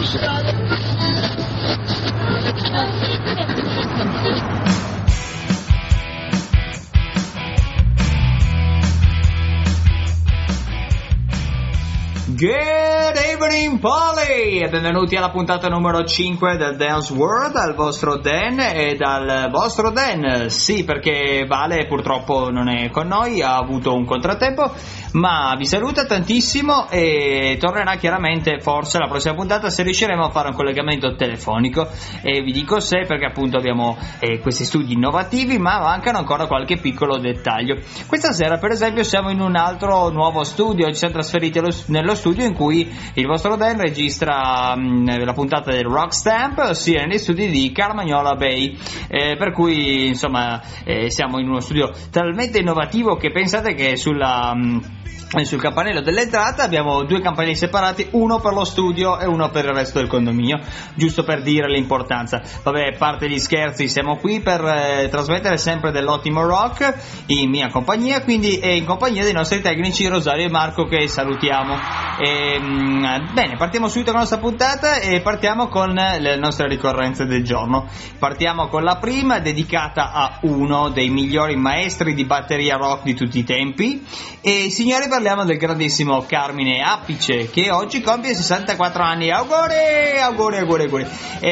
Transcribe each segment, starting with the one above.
Good evening, Polly! E benvenuti alla puntata numero 5 del Dance World, dal vostro Dan e dal vostro Dan. Sì, perché Vale purtroppo non è con noi, ha avuto un contrattempo, ma vi saluta tantissimo e tornerà chiaramente forse la prossima puntata se riusciremo a fare un collegamento telefonico. E vi dico se, perché appunto abbiamo questi studi innovativi, ma mancano ancora qualche piccolo dettaglio. Questa sera, per esempio, siamo in un altro nuovo studio, ci siamo trasferiti nello studio in cui il vostro Dan registra la puntata del Rock Stamp, ossia negli studi di Carmagnola Bay, per cui insomma siamo in uno studio talmente innovativo che pensate che sul campanello dell'entrata abbiamo due campanelli separati, uno per lo studio e uno per il resto del condominio, giusto per dire l'importanza. Vabbè, a parte gli scherzi, siamo qui per trasmettere sempre dell'ottimo rock in mia compagnia, quindi e in compagnia dei nostri tecnici Rosario e Marco, che salutiamo. Bene, partiamo subito con la nostra puntata e partiamo con le nostre ricorrenze del giorno. Partiamo con la prima, dedicata a uno dei migliori maestri di batteria rock di tutti i tempi, e signori, parliamo del grandissimo Carmine Appice, che oggi compie 64 anni. Auguri.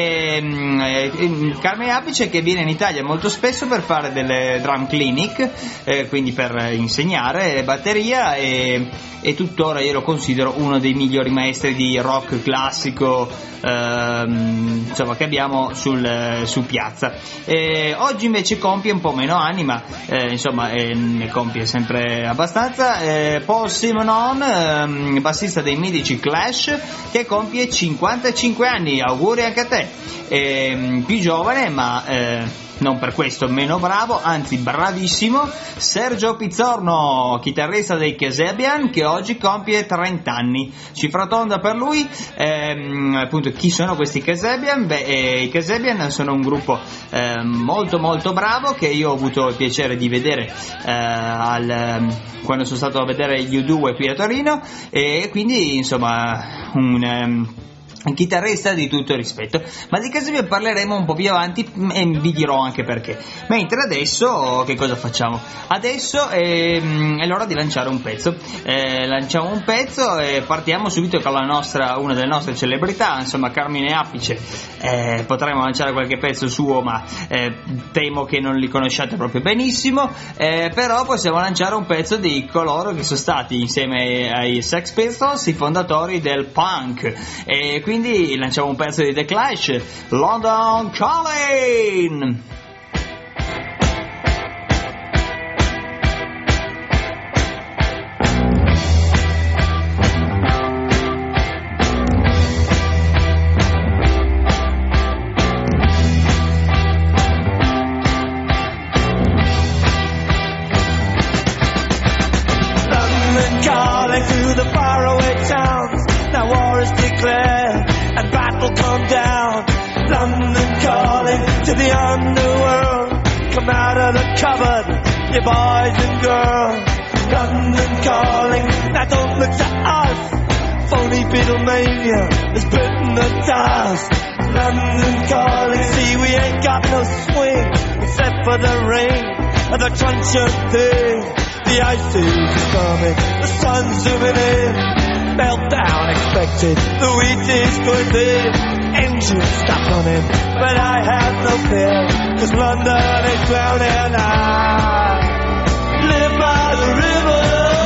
Carmine Appice, che viene in Italia molto spesso per fare delle drum clinic, quindi per insegnare batteria, e tuttora io lo considero uno dei migliori maestri di rock classico, insomma, che abbiamo su piazza. Oggi invece compie un po' meno anni, ma insomma ne compie sempre abbastanza. Paul Simonon, bassista dei mitici Clash, che compie 55 anni. Auguri anche a te. Più giovane, ma non per questo meno bravo, anzi bravissimo, Sergio Pizzorno, chitarrista dei Kasabian, che oggi compie 30 anni. Cifra tonda per lui. Appunto, chi sono questi Kasabian? I Kasabian sono un gruppo molto molto bravo, che io ho avuto il piacere di vedere quando sono stato a vedere gli U2 qui a Torino, e quindi insomma un chitarrista di tutto rispetto. Ma di Kasabian parleremo un po' più avanti e vi dirò anche perché. Mentre adesso che cosa facciamo? Adesso è l'ora di lanciare un pezzo. Lanciamo un pezzo e partiamo subito con una delle nostre celebrità, insomma Carmine Appice. Potremmo lanciare qualche pezzo suo, ma temo che non li conosciate proprio benissimo, però possiamo lanciare un pezzo di coloro che sono stati insieme ai Sex Pistols i fondatori del punk, e quindi lanciamo un pezzo di The Clash, London Calling. Through the faraway towns, now war is declared and battle come down. London calling to the underworld, come out of the cupboard, you boys and girls. London calling, now don't look to us, phony Beatlemania has bitten the dust. London calling, see we ain't got no swing except for the rain and the crunch of thing. The ice age is coming, the sun's zooming in, meltdown expected, the wheat is going thin, engines stop running, but I have no fear, cause London is drowning. I live by the river,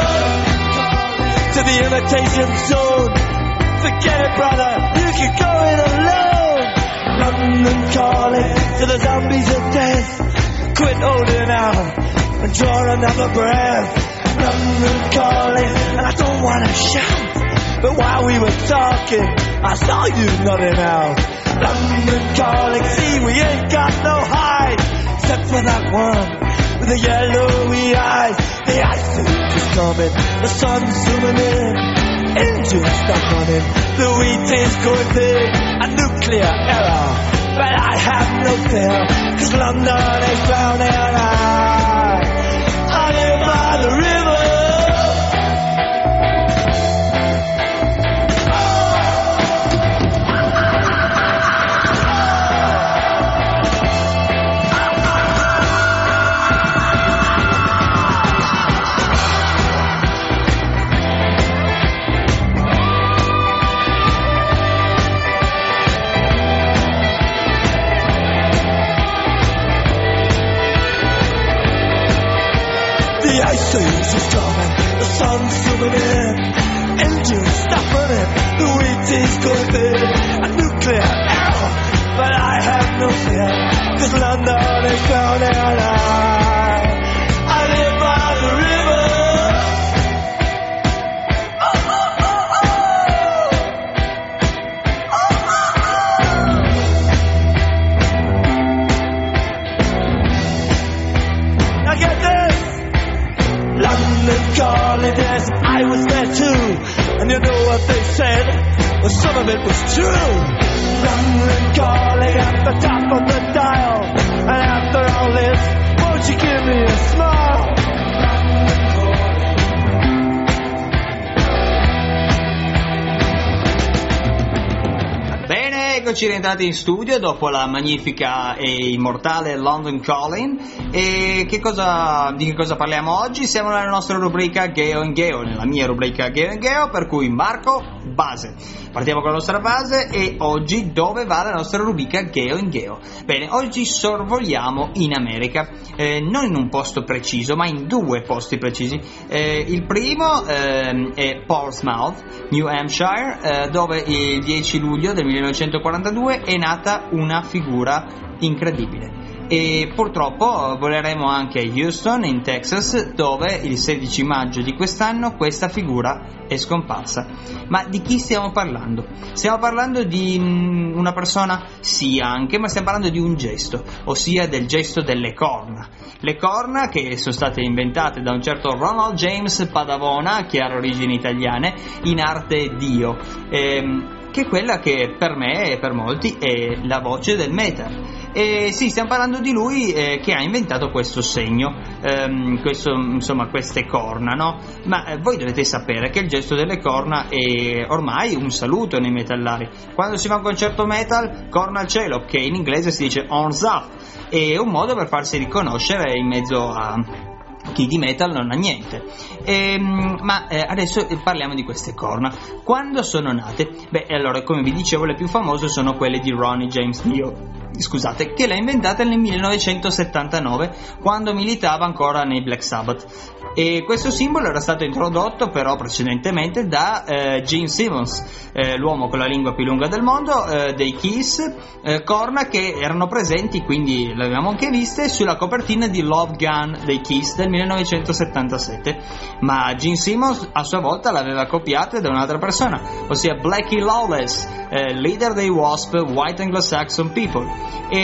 to the imitation zone, forget it brother, you can go it alone. London calling to the zombies of death, quit holding out and draw another breath. London calling, and I don't wanna shout, but while we were talking, I saw you nodding out. London calling, see we ain't got no hide, except for that one with the yellowy eyes. The ice age is coming, the sun's zooming in, engines stop running, the wheat is going thin, a nuclear error, but I have no fear, cause London is drowning. I live by the river. breeze is coming, the sun's zooming in, engines stop running, the wheat is clipping, a nuclear arrow, but I have no fear, 'cause London is drowning, I live by the river. London calling, yes, I was there too. And you know what they said? Well, some of it was true. London calling at the top of the dial. And after all this, won't you give me a smile? Bene, eccoci rientrati in studio dopo la magnifica e immortale London Calling. E di che cosa parliamo oggi? Siamo nella nostra rubrica Geo in Geo, nella mia rubrica Geo in Geo, per cui Marco, base. Partiamo con la nostra base e oggi dove va la nostra rubrica Geo in Geo? Bene, oggi sorvoliamo in America, non in un posto preciso, ma in due posti precisi. Il primo è Portsmouth, New Hampshire, dove il 10 luglio del 1942 è nata una figura incredibile. E purtroppo voleremo anche a Houston, in Texas, dove il 16 maggio di quest'anno questa figura è scomparsa. Ma di chi stiamo parlando? Stiamo parlando di una persona, sì anche, ma stiamo parlando di un gesto, ossia del gesto delle corna. Le corna che sono state inventate da un certo Ronald James Padavona, che ha origini italiane, in arte Dio, che è quella che per me e per molti è la voce del metal. E sì, stiamo parlando di lui che ha inventato questo segno, queste corna, no? Ma voi dovete sapere che il gesto delle corna è ormai un saluto nei metallari. Quando si fa un concerto metal, corna al cielo, che in inglese si dice horns up, è un modo per farsi riconoscere in mezzo a chi di metal non ha niente. Ma adesso parliamo di queste corna. Quando sono nate? Beh, allora, come vi dicevo, le più famose sono quelle di Ronnie James Dio, che l'ha inventata nel 1979, quando militava ancora nei Black Sabbath. E questo simbolo era stato introdotto però precedentemente da Gene Simmons, l'uomo con la lingua più lunga del mondo, dei Kiss, corna che erano presenti, quindi le avevamo anche viste, sulla copertina di Love Gun dei Kiss del 1977, ma Gene Simmons a sua volta l'aveva copiata da un'altra persona, ossia Blackie Lawless, leader dei Wasp, White Anglo-Saxon People.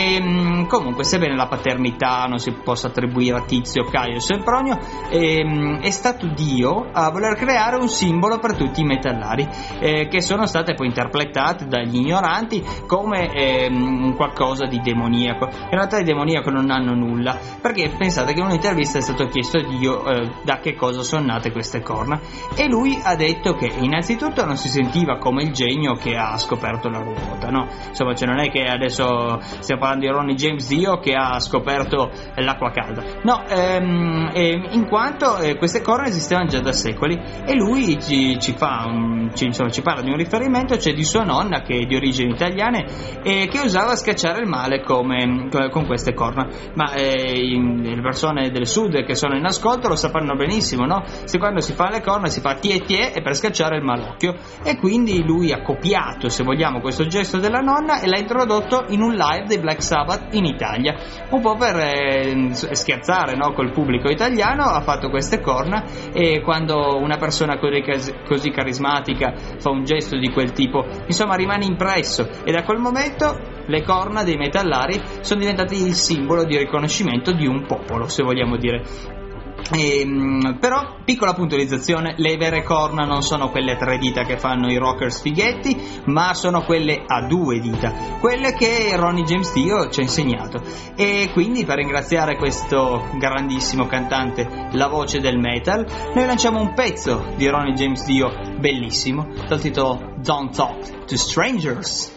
E comunque, sebbene la paternità non si possa attribuire a Tizio, Caio e Sempronio, è stato Dio a voler creare un simbolo per tutti i metallari, che sono state poi interpretate dagli ignoranti come qualcosa di demoniaco. In realtà di demoniaco non hanno nulla, perché pensate che in un'intervista è stato chiesto a Dio da che cosa sono nate queste corna, e lui ha detto che innanzitutto non si sentiva come il genio che ha scoperto la ruota, no? Insomma, cioè non è che adesso stiamo parlando di Ronnie James Dio che ha scoperto l'acqua calda, no, in quanto queste corna esistevano già da secoli, e lui ci parla di un riferimento, cioè di sua nonna che è di origini italiane e che usava scacciare il male con queste corna. Ma le persone del sud che sono in ascolto lo sapranno benissimo, no? Se quando si fa le corna si fa tie è per scacciare il malocchio, e quindi lui ha copiato, se vogliamo, questo gesto della nonna e l'ha introdotto in un live dei Black Sabbath in Italia, un po' per scherzare, no, col pubblico italiano. Ha fatto queste corna, e quando una persona così carismatica fa un gesto di quel tipo, insomma, rimane impresso, e da quel momento le corna dei metallari sono diventate il simbolo di riconoscimento di un popolo, se vogliamo dire. Però, piccola puntualizzazione, le vere corna non sono quelle a 3 dita che fanno i rocker sfighetti, ma sono quelle a 2 dita, quelle che Ronnie James Dio ci ha insegnato. E quindi, per ringraziare questo grandissimo cantante, la voce del metal, noi lanciamo un pezzo di Ronnie James Dio bellissimo dal titolo Don't Talk to Strangers.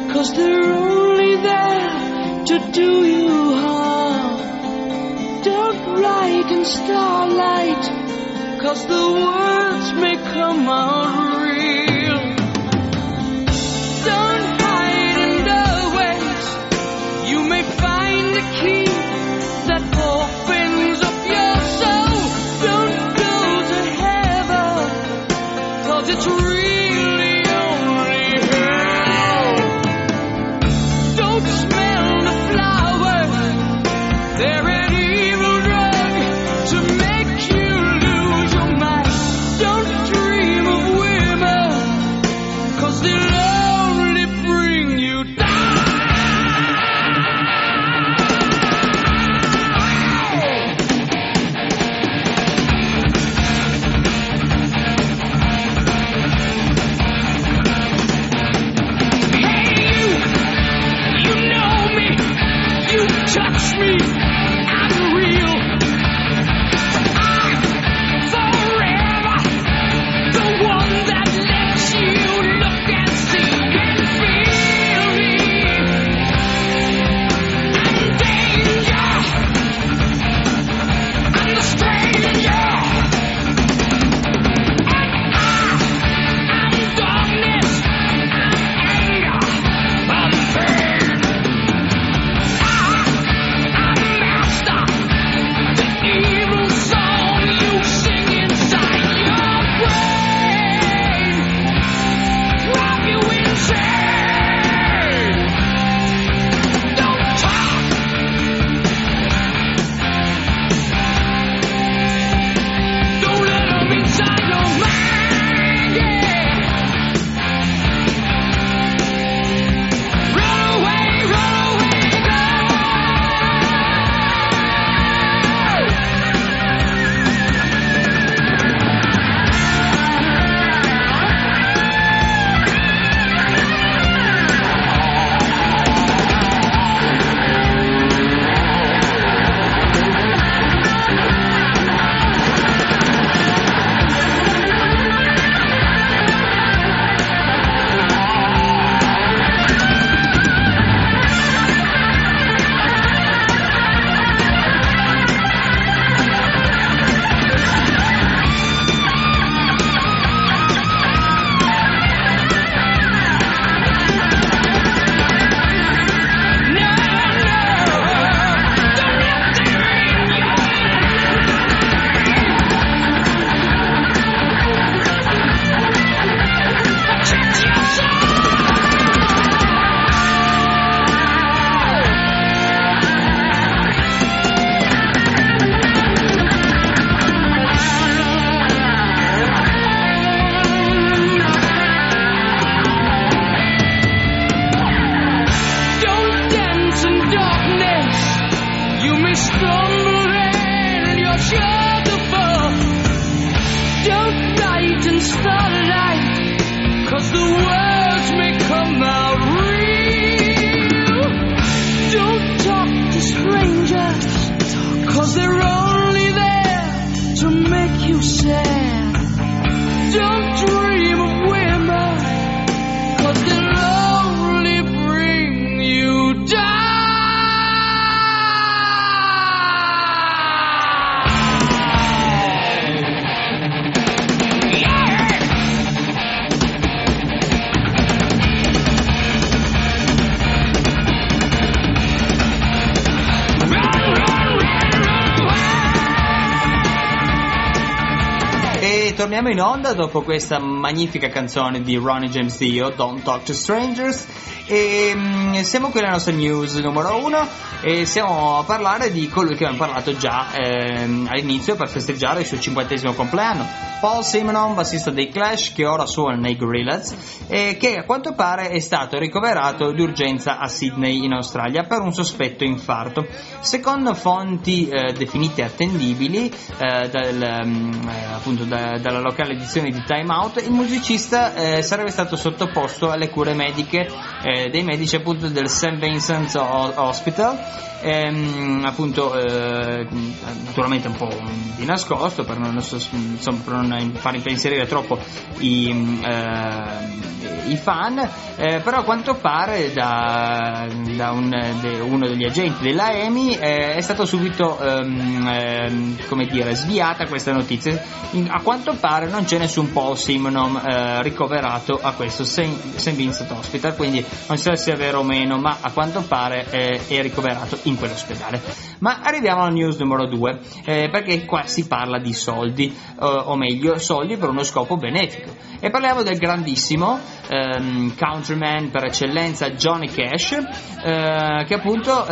They're only there to do you harm. Don't in starlight, 'cause the words may come out real. Don't hide in the ways, you may find the key that opens up your soul. Don't go to heaven, 'cause it's really only hell. Don't smell the flowers, they're an evil drug to make you lose your mind. Don't dream of women, 'cause they'll only bring you down. Touch me, I'm real. I'm forever the one that lets you look and see and feel me. I'm danger, I'm the stranger. I'm darkness, I'm anger, I'm pain. Evil song you sing inside your brain, drive you insane. Don't talk, don't let them inside your mind, yeah. Run away, go. Torniamo in onda dopo questa magnifica canzone di Ronnie James Dio, Don't Talk to Strangers, e siamo qui alla nostra news numero 1 e siamo a parlare di colui che abbiamo parlato già all'inizio per festeggiare il suo 50° compleanno, Paul Simonon, bassista dei Clash, che ora suona nei Gorillaz e che a quanto pare è stato ricoverato di urgenza a Sydney in Australia per un sospetto infarto. Secondo fonti definite attendibili appunto dalla locale edizione di Time Out, il musicista sarebbe stato sottoposto alle cure mediche dei medici appunto del St. Vincent's Hospital, appunto naturalmente un po' di nascosto per non far impensierire troppo i fan, però a quanto pare da uno degli agenti della EMI è stato subito come dire sviata questa notizia. A quanto pare non c'è nessun Simon ricoverato a questo St. Vincent Hospital, quindi non so se è vero o meno, ma a quanto pare è ricoverato in quell'ospedale. Ma arriviamo alla news numero 2, perché qua si parla di soldi, o meglio soldi per uno scopo benefico, e parliamo del grandissimo countryman per eccellenza Johnny Cash, che appunto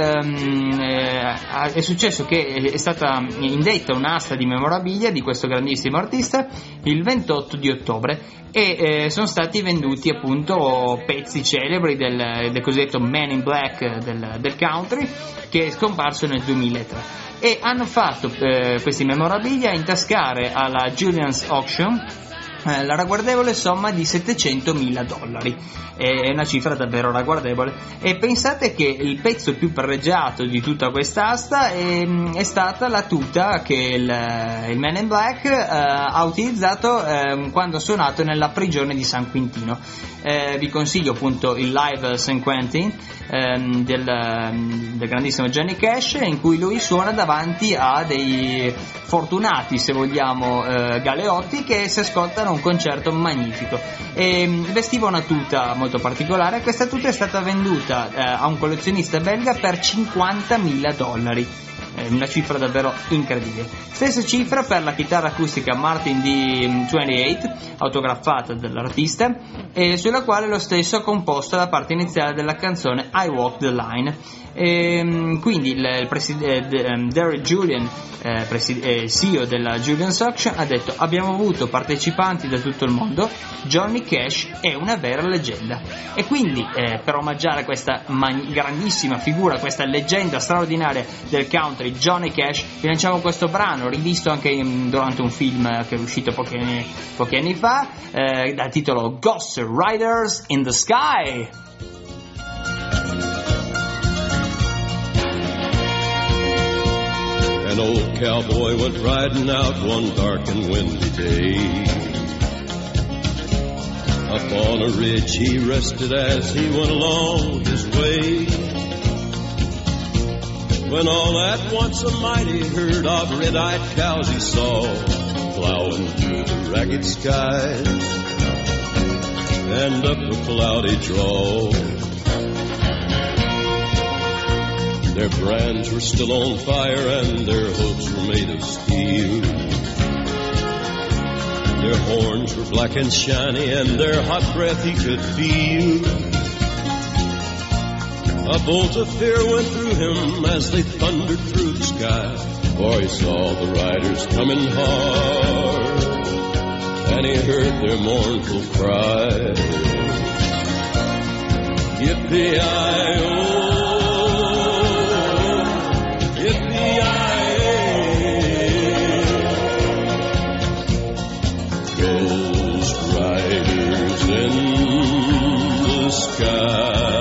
è successo che è stata indetta un'asta di memorabilia di questo grandissimo artista il 28 di ottobre e sono stati venduti appunto pezzi celebri del cosiddetto Man in Black del country, che è scomparso nel 2003, e hanno fatto questi memorabilia intascare alla Julian's Auction la ragguardevole somma di $700.000. È una cifra davvero ragguardevole, e pensate che il pezzo più pregiato di tutta quest'asta è stata la tuta che il Man in Black ha utilizzato quando ha suonato nella prigione di San Quintino. Vi consiglio appunto il live San Quentin del grandissimo Johnny Cash, in cui lui suona davanti a dei fortunati, se vogliamo, galeotti che si ascoltano un concerto magnifico, e vestiva una tuta molto particolare. Questa tuta è stata venduta a un collezionista belga per $50.000, una cifra davvero incredibile. Stessa cifra per la chitarra acustica Martin D28 autografata dall'artista, e sulla quale lo stesso ha composto la parte iniziale della canzone I Walk the Line. Quindi il Derek Julian, CEO della Julian's Auction, ha detto: abbiamo avuto partecipanti da tutto il mondo, Johnny Cash è una vera leggenda. E quindi per omaggiare questa grandissima figura, questa leggenda straordinaria del country, Johnny Cash, vi lanciamo questo brano rivisto anche durante un film che è uscito pochi anni fa, dal titolo Ghost Riders in the Sky. An old cowboy went riding out one dark and windy day. Up on a ridge he rested as he went along his way, when all at once a mighty herd of red-eyed cows he saw plowing through the ragged skies and up a cloudy draw. Their brands were still on fire and their hooves were made of steel. Their horns were black and shiny and their hot breath he could feel. A bolt of fear went through him as they thundered through the sky, for he saw the riders coming hard and he heard their mournful cry. Yippee-i-oh, Ghost riders in the sky.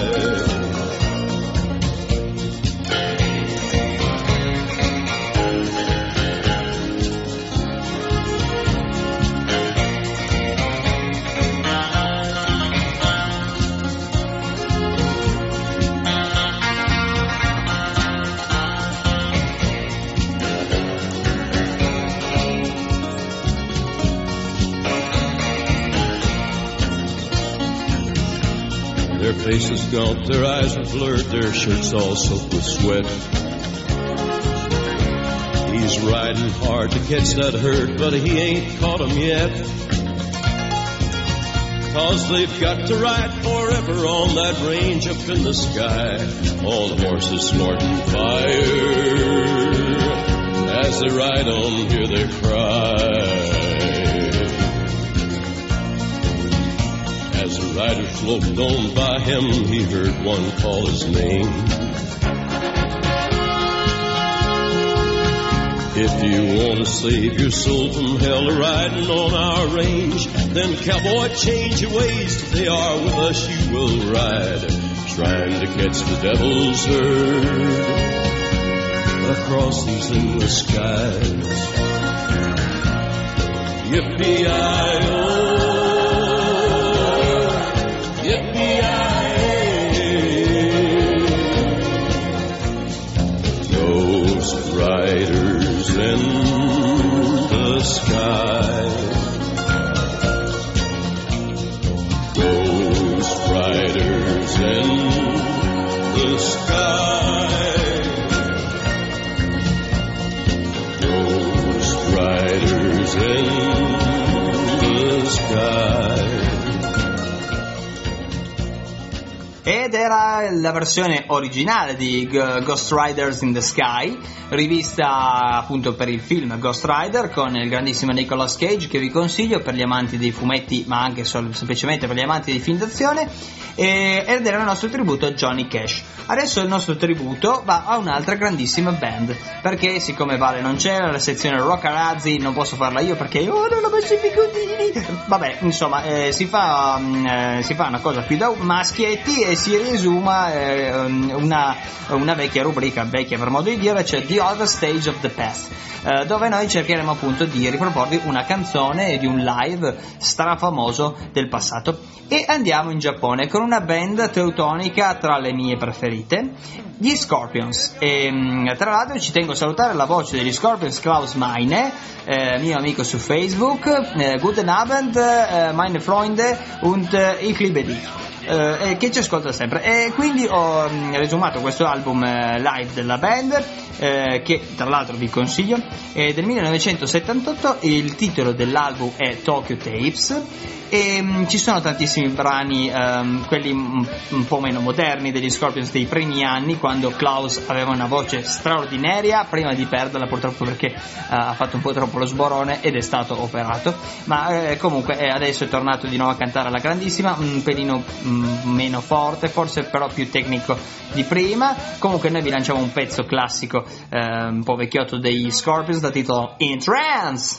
Their faces gaunt, their eyes are blurred, their shirts all soaked with sweat. He's riding hard to catch that herd, but he ain't caught 'em yet. 'Cause they've got to ride forever on that range up in the sky. All the horses snorting fire. As they ride on, hear their cry. As the rider sloped on by him, he heard one call his name. If you want to save your soul from hell riding on our range, then cowboy, change your ways. If they are with us, you will ride, trying to catch the devil's herd across these endless skies. Yippee-i-oh, yippee-i-oh, Ghost riders in the sky, Ghost riders in the sky, Ghost riders in the sky. Ed era la versione originale di Ghost Riders in the Sky, rivista appunto per il film Ghost Rider con il grandissimo Nicolas Cage, che vi consiglio per gli amanti dei fumetti ma anche semplicemente per gli amanti di film d'azione, ed era il nostro tributo a Johnny Cash. Adesso il nostro tributo va a un'altra grandissima band, perché siccome Vale non c'era, la sezione Rock Arazzi non posso farla io perché non ho messo i bigodini, vabbè, insomma, si fa una cosa più da maschietti e si riesuma una vecchia rubrica, vecchia per modo di dire, cioè The Other Stage of the Past, dove noi cercheremo appunto di riproporvi una canzone di un live strafamoso del passato. E andiamo in Giappone con una band teutonica tra le mie preferite, gli Scorpions. E tra l'altro ci tengo a salutare la voce degli Scorpions, Klaus Meine, mio amico su Facebook. Guten Abend, meine Freunde und ich liebe dich. Che ci ascolta sempre, e quindi ho resumato questo album live della band, che tra l'altro vi consiglio, del 1978. Il titolo dell'album è Tokyo Tapes e ci sono tantissimi brani, quelli un po' meno moderni degli Scorpions dei primi anni, quando Klaus aveva una voce straordinaria prima di perderla purtroppo perché ha fatto un po' troppo lo sborone ed è stato operato, ma comunque adesso è tornato di nuovo a cantare alla grandissima, un pelino meno forte, forse però più tecnico di prima. Comunque noi vi lanciamo un pezzo classico un po' vecchiotto degli Scorpions dal titolo In Trance.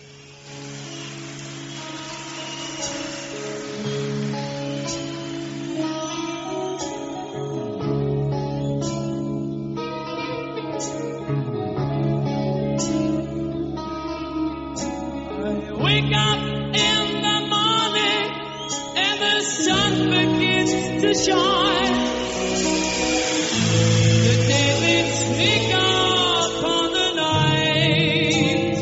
Wake up in the morning and the sun begins to shine. The daily sneak up on the night.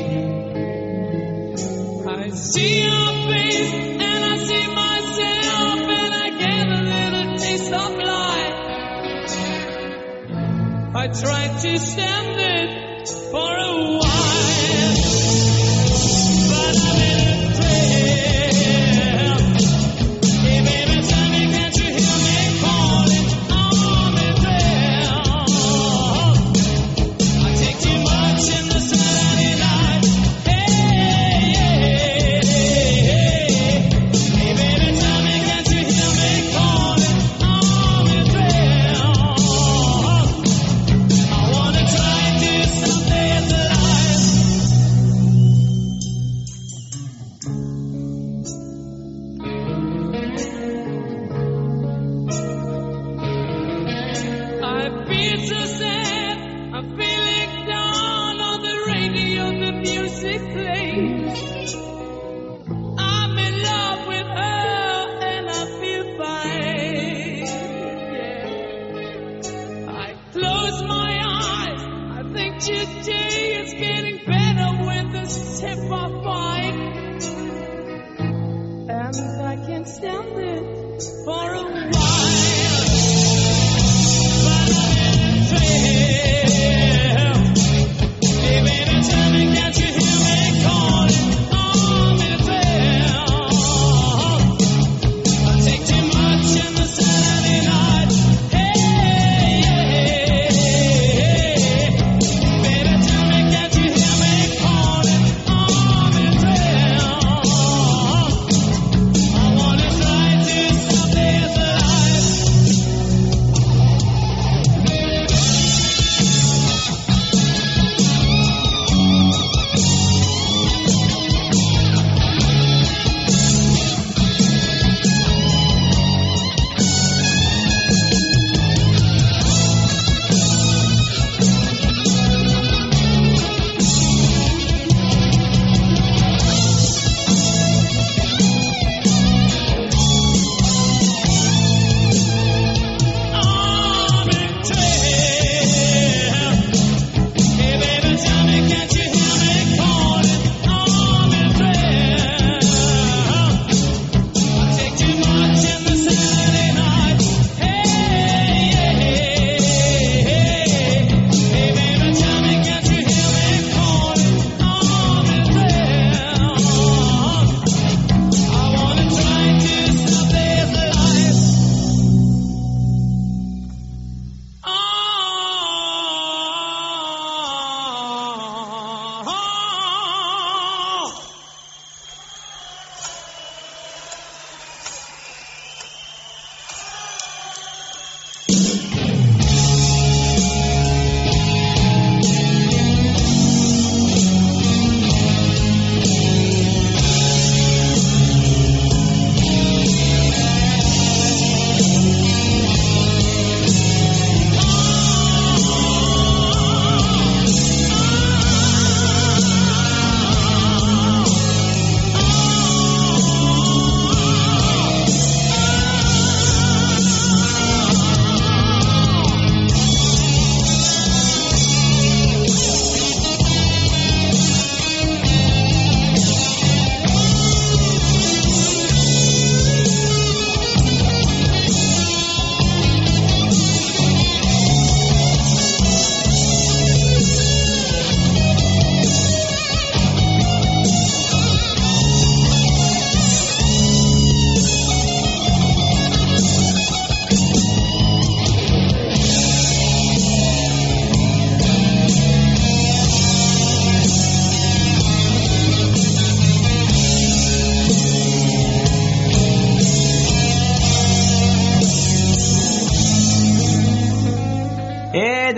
I see your face and I see myself and I get a little taste of life. I try to stand it for a while. Try to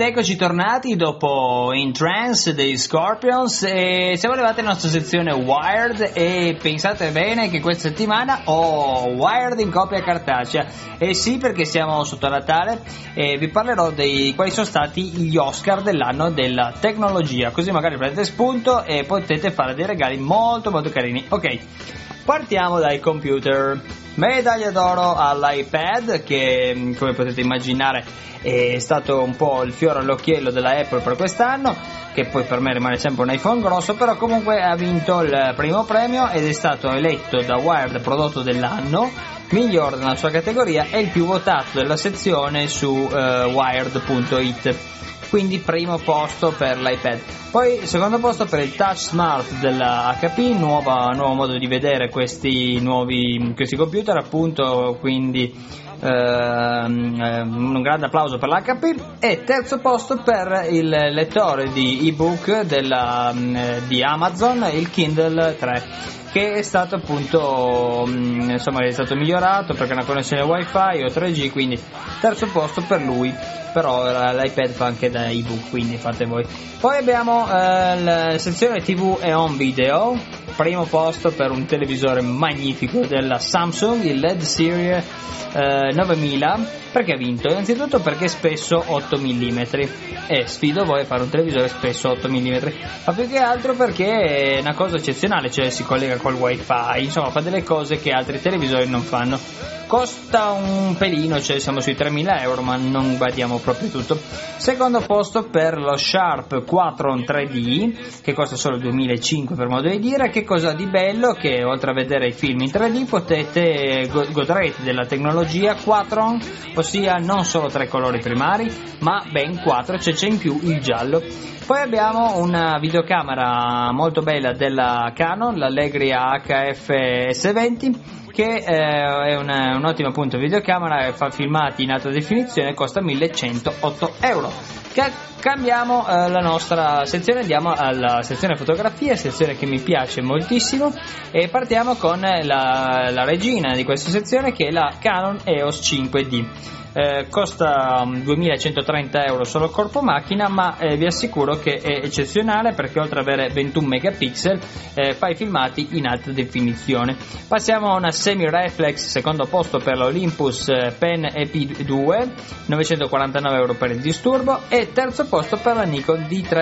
eccoci tornati dopo In Trance dei Scorpions, e se volevate la nostra sezione Wired, e pensate bene che questa settimana ho Wired in copia cartacea, e sì, perché siamo sotto Natale e vi parlerò di quali sono stati gli Oscar dell'anno della tecnologia, così magari prendete spunto e potete fare dei regali molto molto carini. Ok, partiamo dai computer. Medaglia d'oro all'iPad, che come potete immaginare è stato un po' il fiore all'occhiello della Apple per quest'anno, che poi per me rimane sempre un iPhone grosso, però comunque ha vinto il primo premio ed è stato eletto da Wired prodotto dell'anno, migliore nella sua categoria e il più votato della sezione su wired.it. Quindi primo posto per l'iPad. Poi secondo posto per il Touch Smart della HP, nuovo modo di vedere questi computer, appunto, quindi un grande applauso per l'HP. E terzo posto per il lettore di ebook di Amazon, il Kindle 3, che è stato appunto è stato migliorato perché ha una connessione wifi o 3G, quindi terzo posto per lui. Però l'iPad fa anche da ebook, quindi fate voi. Poi abbiamo la sezione TV e home video, primo posto per un televisore magnifico della Samsung, il LED Series 9000. Perché ha vinto? Innanzitutto perché è spesso 8 mm e sfido voi a fare un televisore spesso 8 mm, ma più che altro perché è una cosa eccezionale, cioè si collega col wifi, insomma fa delle cose che altri televisori non fanno. Costa un pelino, cioè siamo sui 3.000 euro, ma non guardiamo proprio tutto. Secondo posto per lo Sharp Quatron 3D, che costa solo 2.500 per modo di dire. Che cosa di bello? Che oltre a vedere i film in 3D potete godrete della tecnologia Quatron, ossia non solo 3 colori primari, ma ben 4, cioè c'è in più il giallo. Poi abbiamo una videocamera molto bella della Canon, l'Allegria HF S20, che è un'ottima appunto videocamera, fa filmati in alta definizione, costa 1.108 euro. Cambiamo la nostra sezione, andiamo alla sezione fotografia, sezione che mi piace moltissimo, e partiamo con la regina di questa sezione, che è la Canon EOS 5D. Costa 2.130 euro solo il corpo macchina, ma vi assicuro che è eccezionale perché oltre ad avere 21 megapixel fa i filmati in alta definizione. Passiamo a una semi-reflex, secondo posto per l'Olympus Pen EP2, 949 euro per il disturbo, e terzo posto per la Nikon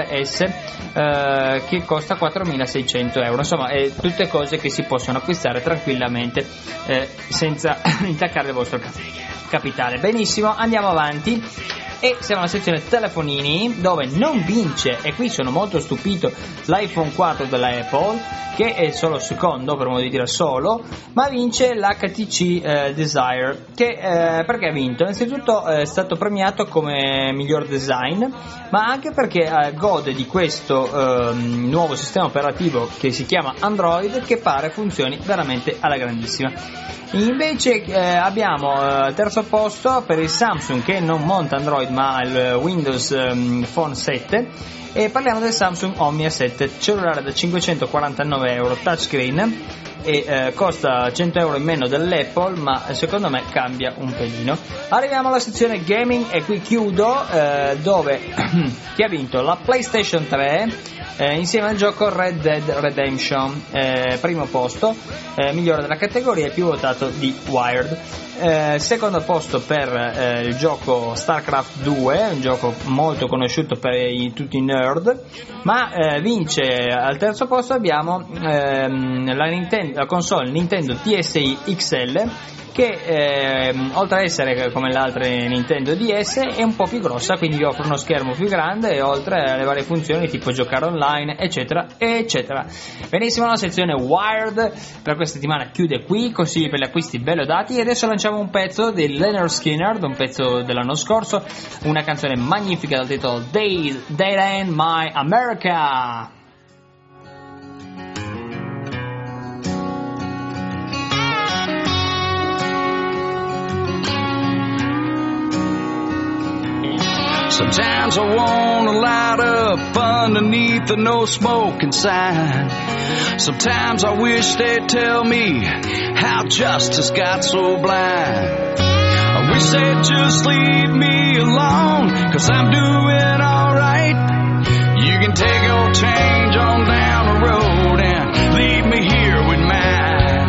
D3S che costa 4.600 euro. Insomma, tutte cose che si possono acquistare tranquillamente senza intaccare il vostro capitale. Benissimo, andiamo avanti e siamo alla sezione telefonini, dove non vince, e qui sono molto stupito, l'iPhone 4 della Apple, che è solo secondo, per modo di dire solo, ma vince l'HTC Desire, che perché ha vinto? Innanzitutto è stato premiato come miglior design, ma anche perché gode di questo nuovo sistema operativo che si chiama Android, che pare funzioni veramente alla grandissima. Invece abbiamo al terzo posto per il Samsung, che non monta Android ma il Windows Phone 7, e parliamo del Samsung Omnia 7, cellulare da 549 euro, touchscreen, e costa 100 euro in meno dell'Apple, ma secondo me cambia un pelino. Arriviamo alla sezione gaming e qui chiudo, dove chi ha vinto? La PlayStation 3 insieme al gioco Red Dead Redemption, primo posto, migliore della categoria e più votato di Wired. Secondo posto per il gioco StarCraft 2, un gioco molto conosciuto per tutti i nerd, ma vince al terzo posto abbiamo la console Nintendo DSi XL, che oltre ad essere come le altre Nintendo DS è un po' più grossa, quindi vi offre uno schermo più grande e oltre alle varie funzioni tipo giocare online, eccetera eccetera. Benissimo, la sezione Wired per questa settimana chiude qui, così per gli acquisti bello dati. E adesso lanciamo un pezzo di Lynyrd Skynyrd, un pezzo dell'anno scorso, una canzone magnifica dal titolo That Ain't My America. Sometimes I wanna light up underneath the no smoking sign. Sometimes I wish they'd tell me how justice got so blind. I He said, just leave me alone, 'cause I'm doing alright. You can take your change on down the road and leave me here with mine.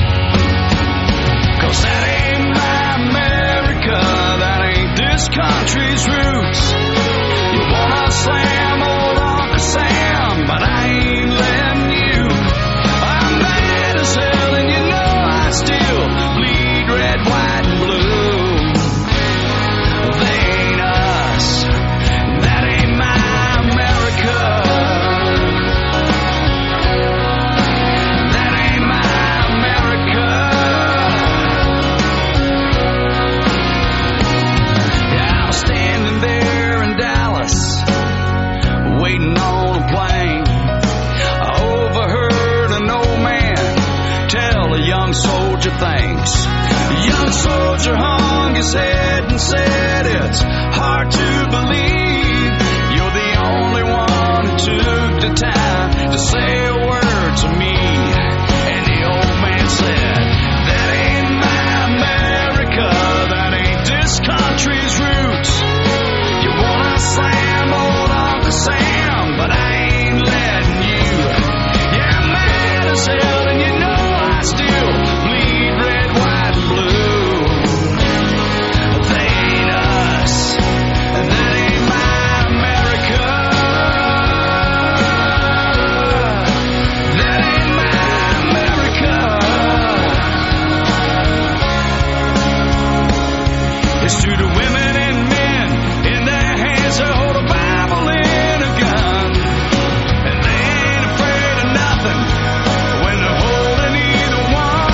'Cause that ain't my America, that ain't this country's roots. You wanna slam old Uncle Sam, but I ain't letting you. I'm mad as hell and you know I still bleed red, white and blue. They ain't us, that ain't my America. That ain't my America. Yeah, I was standing there in Dallas, waiting on a plane. I overheard an old man tell a young soldier thanks. The young soldier hung his head and said, it's hard to believe you're the only one who took the time to say a word to me. And the old man said, that ain't my America, that ain't this country's roots. You wanna slam old Uncle Sam, but I ain't letting you. Yeah, I'm mad as hell and you know I still bleed red, white and blue. They ain't us, and that ain't my America. That ain't my America. It's to the women and men in their hands that hold a Bible and a gun, and they ain't afraid of nothing when they're holding either one.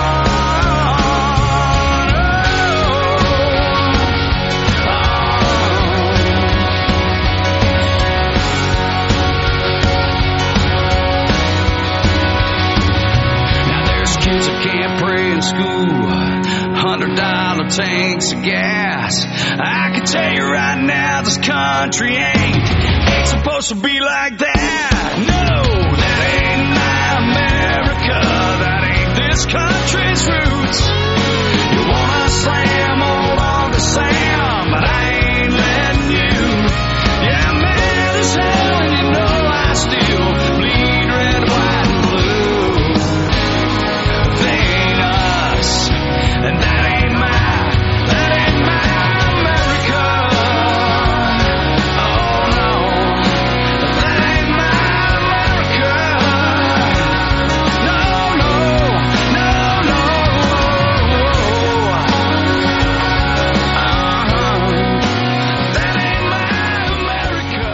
Now there's kids that can't pray in school, $100 tanks of gas. I can tell you right now, this country ain't supposed to be like that. No, that ain't my America, that ain't this country's roots. You wanna slam old Uncle Sam, but I ain't letting you. Yeah, I'm mad as hell and you know I still bleed red, white and blue. They ain't us, and that ain't my America. Oh no, that ain't my America. No, no, no, no. That ain't my America.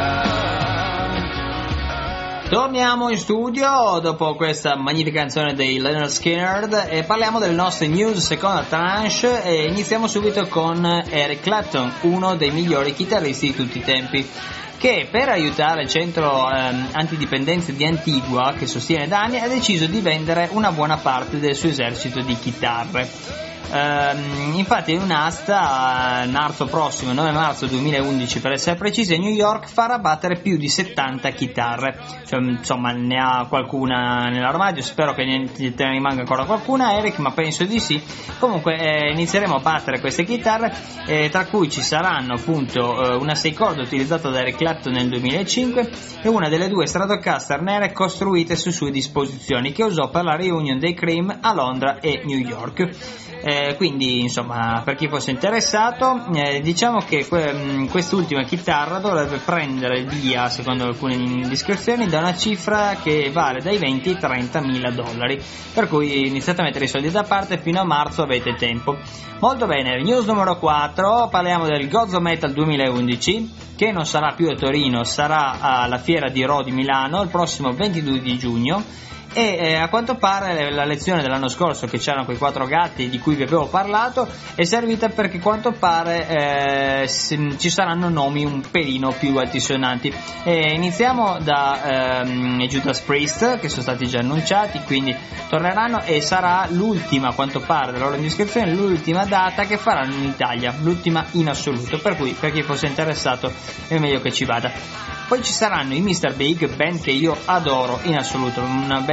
Torniamo in studio dopo questa magnifica canzone dei Lynyrd Skynyrd e parliamo delle nostre news seconda tranche e iniziamo subito con Eric Clapton, uno dei migliori chitarristi di tutti i tempi, che per aiutare il centro antidipendenza di Antigua, che sostiene da anni, ha deciso di vendere una buona parte del suo esercito di chitarre. Infatti in un'asta marzo prossimo, 9 marzo 2011 per essere precisi, a New York farà battere più di 70 chitarre, cioè, insomma ne ha qualcuna nell'armadio, spero che ne rimanga ancora qualcuna Eric, ma penso di sì. Comunque inizieremo a battere queste chitarre, tra cui ci saranno appunto una 6 corde utilizzata da Eric Clapton nel 2005 e una delle 2 Stratocaster nere costruite su sue disposizioni che usò per la reunion dei Cream a Londra e New York. Quindi insomma, per chi fosse interessato, diciamo che quest'ultima chitarra dovrebbe prendere via, secondo alcune indiscrezioni, da una cifra che vale dai 20 ai 30 mila dollari, per cui iniziate a mettere i soldi da parte, fino a marzo avete tempo. Molto bene, news numero 4, parliamo del Gozo Metal 2011, che non sarà più a Torino, sarà alla Fiera di Rho di Milano il prossimo 22 di giugno. E a quanto pare la lezione dell'anno scorso, che c'erano quei 4 gatti di cui vi avevo parlato, è servita perché a quanto pare ci saranno nomi un pelino più altisonanti. Iniziamo da Judas Priest, che sono stati già annunciati, quindi torneranno, e sarà l'ultima, a quanto pare dalla loro indiscrezione, l'ultima data che faranno in Italia, l'ultima in assoluto, per cui per chi fosse interessato è meglio che ci vada. Poi ci saranno i Mr. Big, band che io adoro in assoluto, una band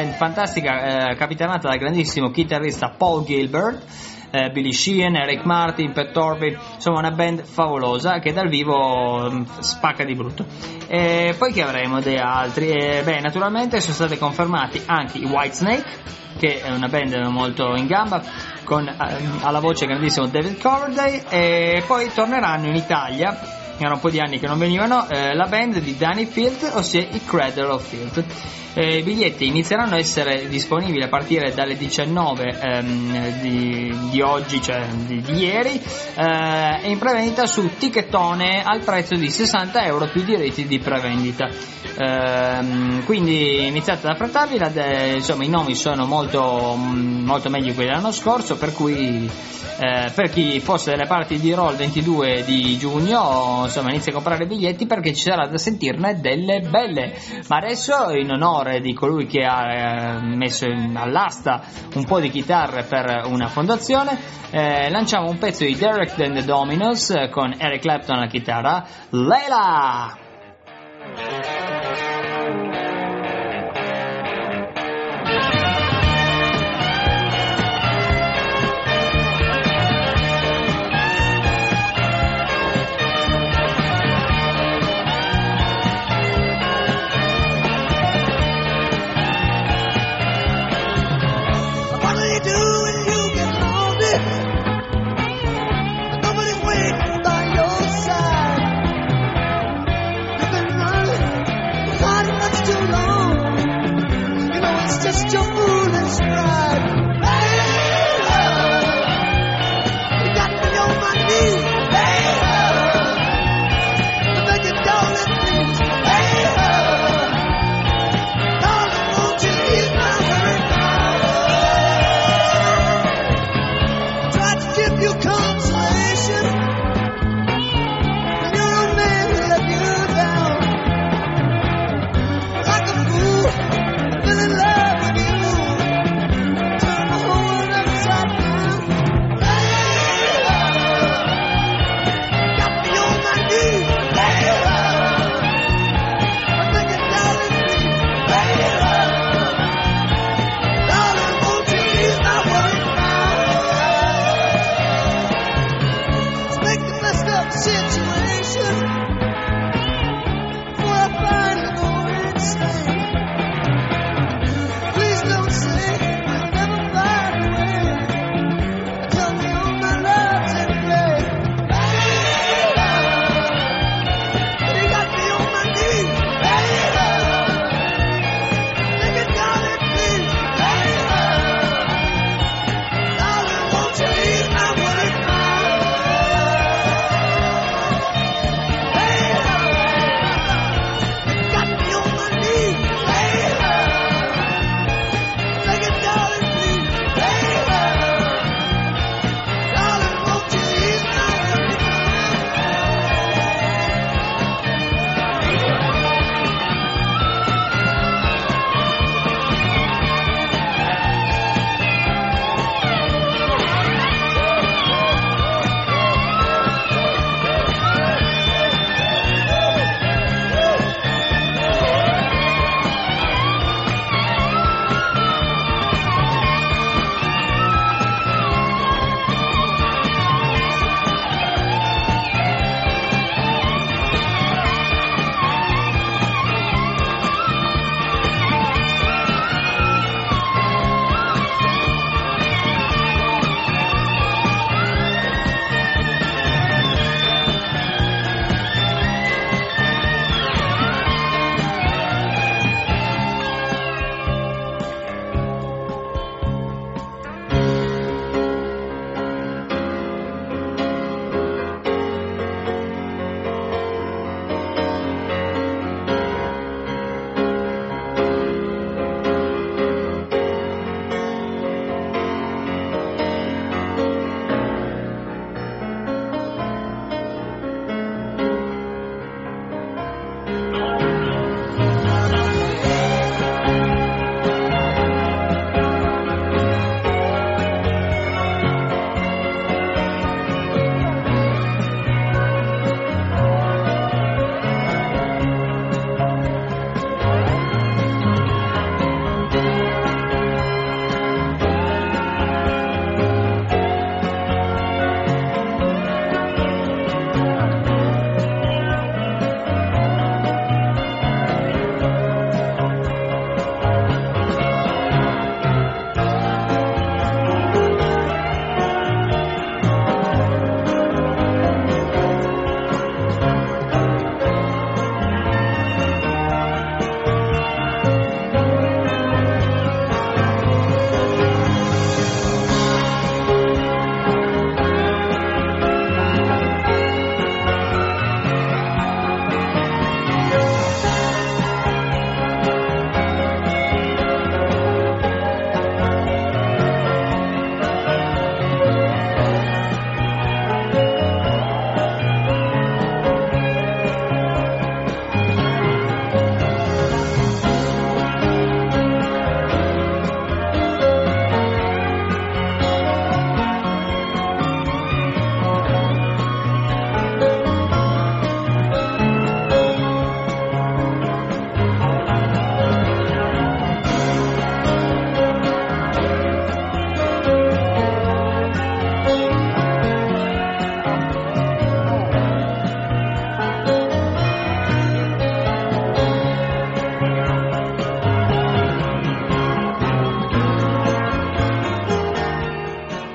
band fantastica capitanata dal grandissimo chitarrista Paul Gilbert, Billy Sheehan, Eric Martin, Pat Torby, insomma una band favolosa che dal vivo spacca di brutto. E poi che avremo dei altri? Naturalmente sono stati confermati anche i Whitesnake, che è una band molto in gamba, con alla voce il grandissimo David Coverdale, e poi torneranno in Italia. Era un po' di anni che non venivano, la band di Danny Field, ossia i Cradle of Filth. I biglietti inizieranno a essere disponibili a partire dalle 19 di oggi, cioè di ieri, e in prevendita su Tickettone al prezzo di €60 più diritti di prevendita. Quindi iniziate ad affrettarvi, insomma i nomi sono molto meglio di quelli dell'anno scorso, per cui per chi fosse delle parti di Roll 22 di giugno, insomma inizia a comprare biglietti perché ci sarà da sentirne delle belle. Ma adesso, in onore di colui che ha messo all'asta un po' di chitarre per una fondazione, lanciamo un pezzo di Derek and the Dominos con Eric Clapton alla chitarra, Layla! Nobody's waiting by your side. Nothing running.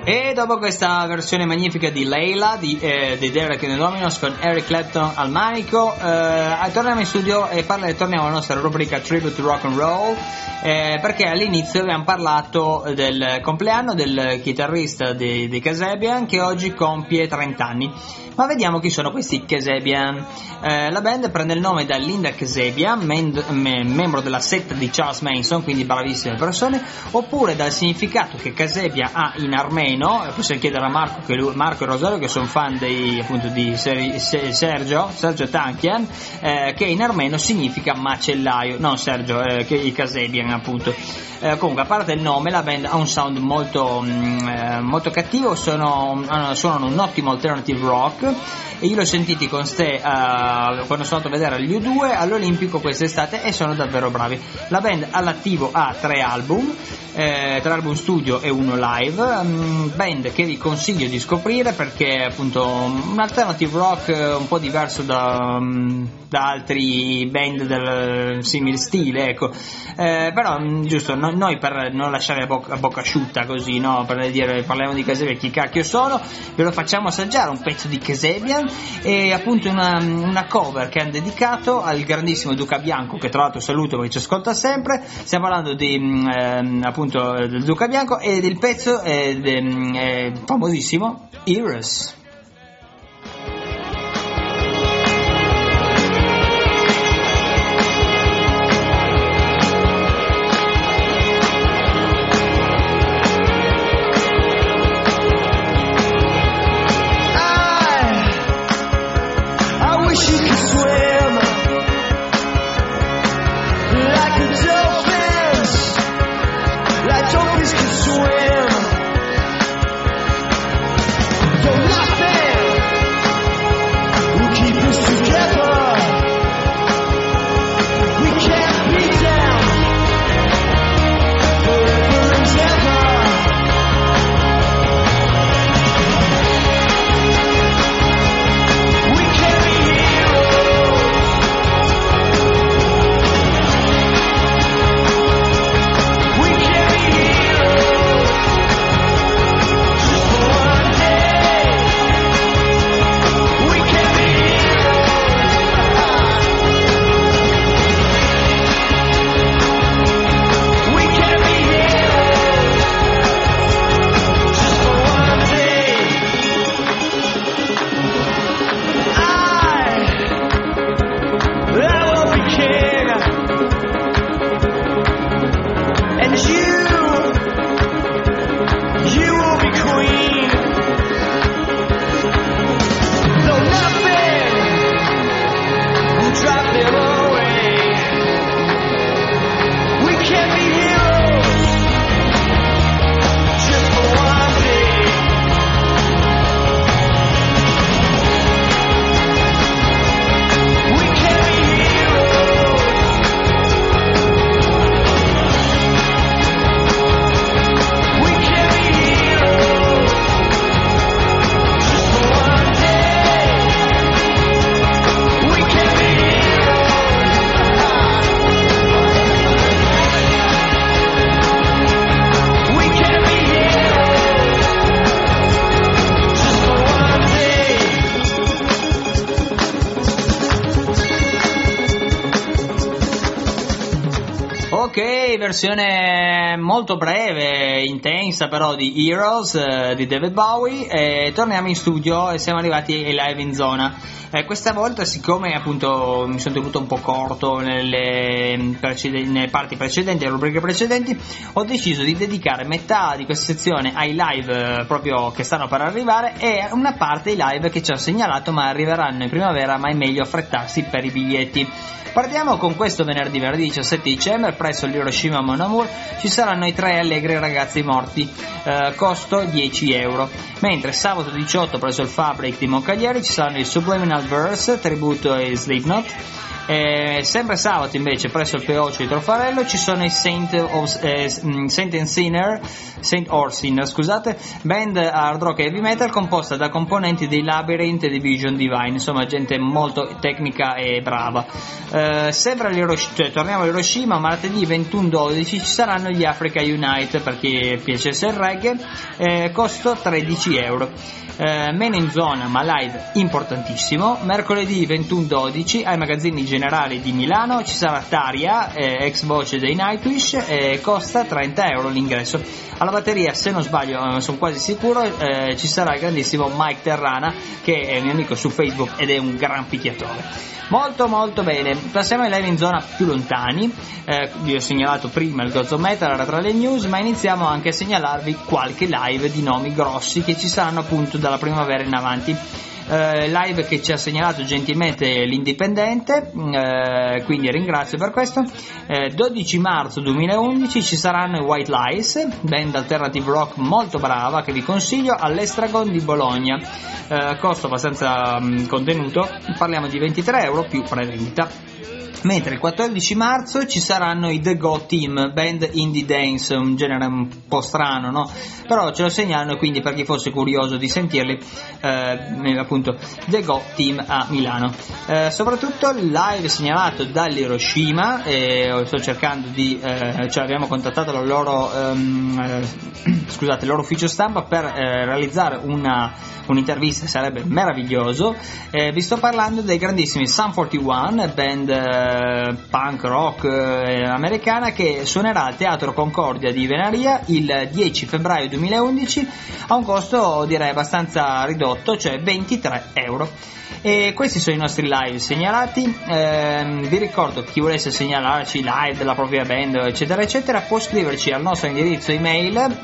E dopo questa versione magnifica di Layla di Derek and the Dominos con Eric Clapton al manico, torniamo in studio e torniamo alla nostra rubrica Tribute to Rock and Roll, perché all'inizio abbiamo parlato del compleanno del chitarrista di Kasabian, che oggi compie 30 anni. Ma vediamo chi sono questi Kasabian. La band prende il nome da Linda Kasabian, membro della setta di Charles Manson, quindi bravissime persone, oppure dal significato che Kasabian ha in armeno. Possiamo chiedere a Marco e Rosario, che sono fan appunto di Sergio Tankian, che in armeno significa macellaio, non Sergio, che i Kasabian appunto. Comunque, a parte il nome, la band ha un sound molto cattivo, suonano un ottimo alternative rock, e io l'ho sentiti con Ste quando sono andato a vedere gli U2 all'Olimpico quest'estate, e sono davvero bravi. La band all'attivo ha 3 album studio e 1 live, band che vi consiglio di scoprire, perché è appunto un alternative rock un po' diverso da altri band del simile stile, ecco. Però giusto, noi per non lasciare a bocca asciutta così, no, per dire parliamo di Kasabian, chi cacchio sono, ve lo facciamo assaggiare un pezzo di Kasabian, e appunto una cover che hanno dedicato al grandissimo Duca Bianco, che tra l'altro saluto perché ci ascolta sempre. Stiamo parlando di appunto del Duca Bianco, e del pezzo famosissimo Heroes. Versione molto breve, intensa però, di Heroes di David Bowie. E torniamo in studio e siamo arrivati ai live in zona. Questa volta, siccome appunto mi sono tenuto un po' corto nelle parti precedenti, nelle rubriche precedenti, ho deciso di dedicare metà di questa sezione ai live proprio che stanno per arrivare, e una parte ai live che ci hanno segnalato ma arriveranno in primavera, ma è meglio affrettarsi per i biglietti. Partiamo con questo venerdì 17 dicembre presso l'Hiroshima Mon Amour. Ci saranno i 3 allegri ragazzi morti, costo 10 euro, mentre sabato 18 presso il Fabric di Moncalieri ci saranno i Subliminal Verse, tributo ai Slipknot, Sempre sabato invece presso il Peocio di Trofarello ci sono i Saint Orsin, scusate, band hard rock e heavy metal composta da componenti dei Labyrinth e di Vision Divine, insomma gente molto tecnica e brava. Sempre torniamo all'Hiroshima, martedì 21-12 ci saranno gli Africa Unite per chi piacesse il reggae, costo 13 euro. Meno in zona ma live importantissimo. Mercoledì 21-12 ai magazzini generali di Milano ci sarà Taria, ex voce dei Nightwish, costa 30 euro l'ingresso. Alla batteria, se non sbaglio, sono quasi sicuro, ci sarà il grandissimo Mike Terrana, che è mio amico su Facebook ed è un gran picchiatore. Molto molto bene. Passiamo ai live in zona più lontani. Vi ho segnalato prima il Gozo Metal, era tra le news, ma iniziamo anche a segnalarvi qualche live di nomi grossi che ci saranno appunto dalla primavera in avanti. Live che ci ha segnalato gentilmente l'Indipendente, quindi ringrazio per questo. 12 marzo 2011 ci saranno i White Lies, band alternative rock molto brava che vi consiglio, all'Estragon di Bologna, costo abbastanza contenuto, parliamo di 23 euro più prevendita. Mentre il 14 marzo ci saranno i The Go Team, band indie dance, un genere un po' strano, no? Però ce lo segnalano, quindi per chi fosse curioso di sentirli, appunto The Go Team a Milano. Soprattutto live segnalato dall'Hiroshima, sto cercando di, abbiamo contattato il loro ufficio stampa per realizzare un'intervista, sarebbe meraviglioso. Vi sto parlando dei grandissimi Sum 41, band punk rock americana, che suonerà al Teatro Concordia di Venaria il 10 febbraio 2011 a un costo direi abbastanza ridotto, cioè 23 euro. E questi sono i nostri live segnalati. Vi ricordo che chi volesse segnalarci live della propria band eccetera eccetera può scriverci al nostro indirizzo email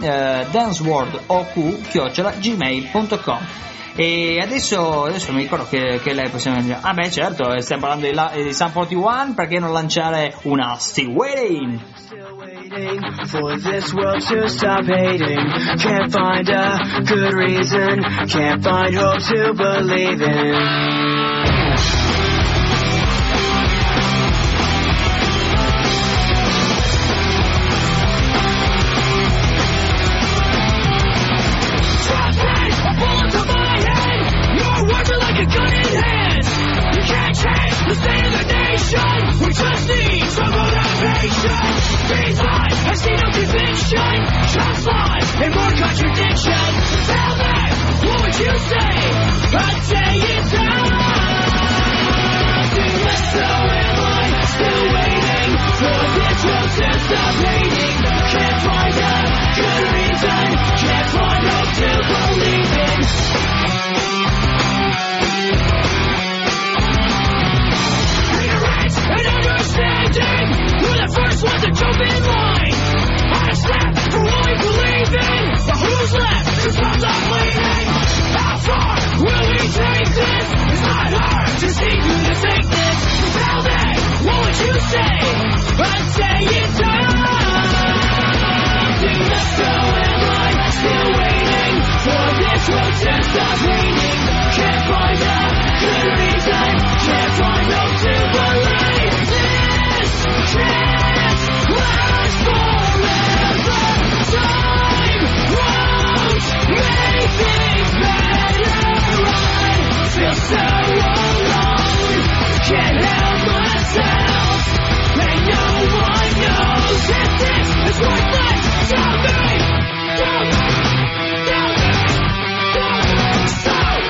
danceworldok@gmail.com. E adesso mi ricordo che lei possiamo dire, certo, stiamo parlando di Sum 41, perché non lanciare una Still Waiting? For this world to stop hating, can't find a good reason, can't find hope to believe in. Like a gun in hand, you can't change the state of the nation. We just need some motivation. These lies, I see no conviction. Just lies and more contradiction. Tell me, what would you say? I'd say it's time to let go. Am I still waiting for this world to stop hating? Can't find a good reason, can't find hope to believe in. And understanding, we're the first ones to jump in line. On a step for what we believe in, but who's left to stop the bleeding? How far will we take this? It's not hard to see through the fakeness. Tell me, what would you say? I'd say it's time to let go. Am I still waiting for this world to stop hating? Can't find a good reason, can't find hope to believe. Can't last forever. Time won't make things better. I feel so alone. Can't help myself, and no one knows if this is worthless. Tell me, tell me, tell me, tell me. So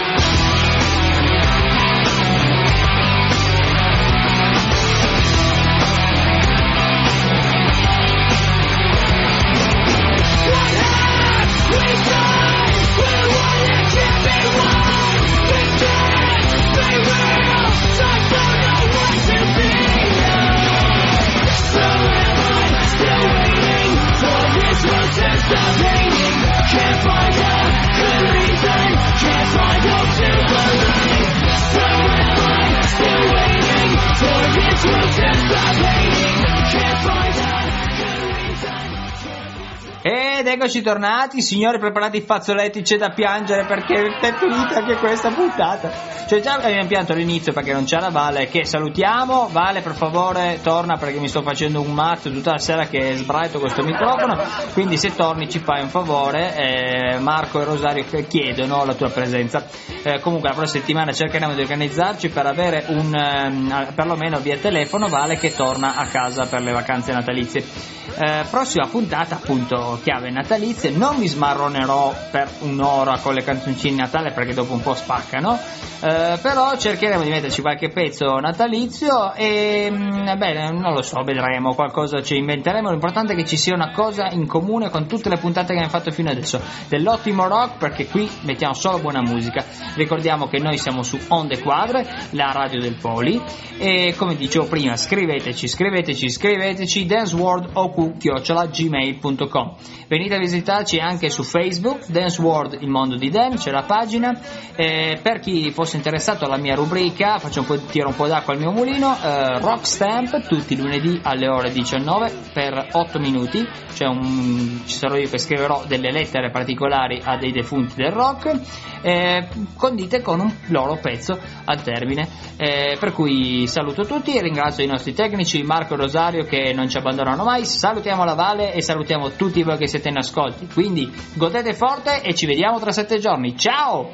eccoci tornati, signori, preparate i fazzoletti, c'è da piangere perché è finita anche questa puntata. Cioè già abbiamo pianto all'inizio perché non c'è la Vale, che salutiamo. Vale, per favore torna perché mi sto facendo un mazzo tutta la sera che sbraito questo microfono, quindi se torni ci fai un favore. Marco e Rosario chiedono la tua presenza. Comunque la prossima settimana cercheremo di organizzarci per avere perlomeno via telefono Vale che torna a casa per le vacanze natalizie. Prossima puntata appunto chiave natalizie, non mi smarronerò per un'ora con le canzoncine di Natale perché dopo un po' spaccano, però cercheremo di metterci qualche pezzo natalizio e bene, non lo so, vedremo, qualcosa ci inventeremo. L'importante è che ci sia una cosa in comune con tutte le puntate che abbiamo fatto fino adesso, dell'ottimo rock, perché qui mettiamo solo buona musica. Ricordiamo che noi siamo su Onde Quadre, la radio del Poli, e come dicevo prima scriveteci danceworld@gmail.com. venite a visitarci anche su Facebook, Dance World il mondo di Dan, c'è la pagina. Per chi fosse interessato alla mia rubrica, tiro un po' d'acqua al mio mulino, Rock Stamp tutti i lunedì alle ore 19 per 8 minuti, ci sarò io che scriverò delle lettere particolari a dei defunti del rock, condite con un loro pezzo al termine, per cui saluto tutti e ringrazio i nostri tecnici Marco e Rosario che non ci abbandonano mai, salutiamo la Vale e salutiamo tutti voi che siete in ascolti, quindi godete forte e ci vediamo tra 7 giorni, ciao!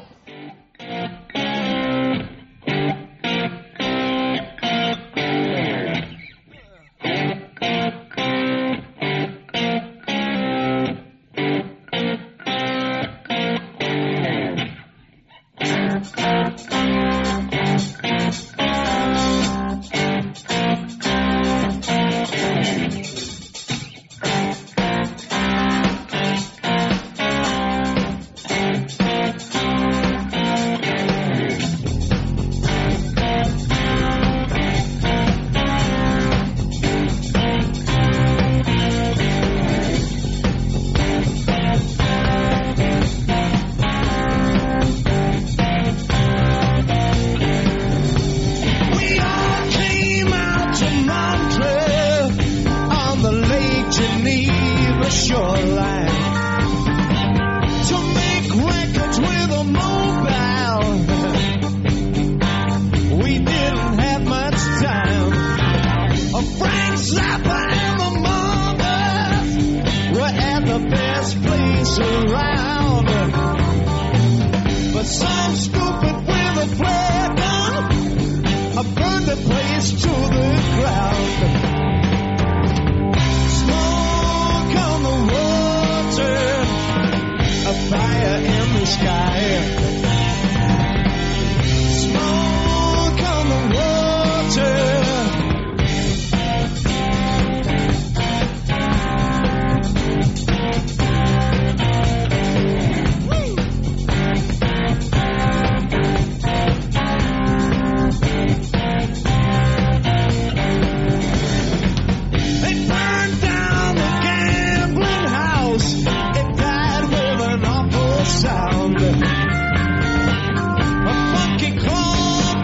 A funky claw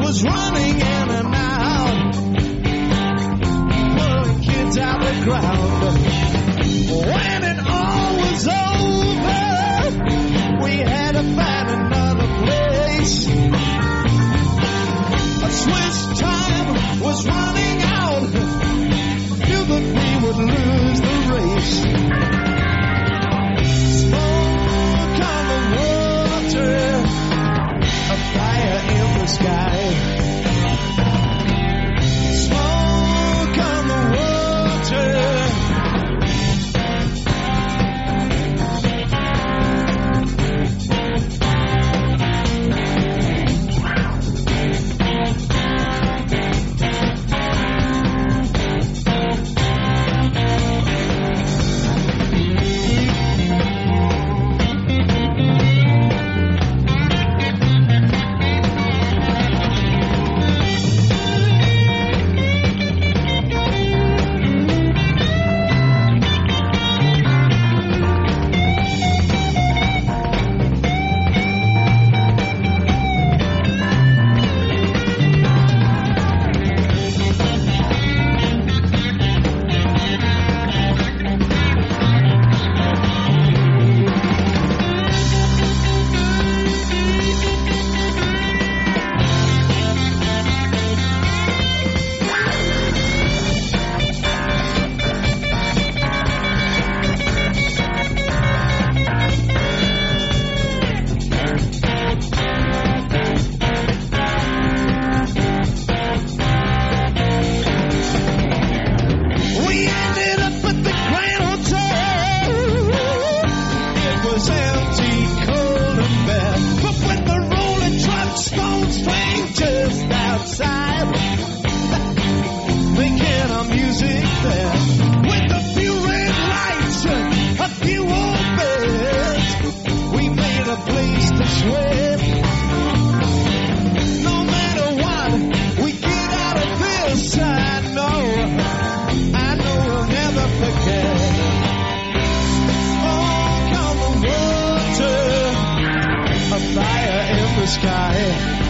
place to sweat. No matter what we get out of this, I know we'll never forget. Oh, come the winter, a fire in the sky.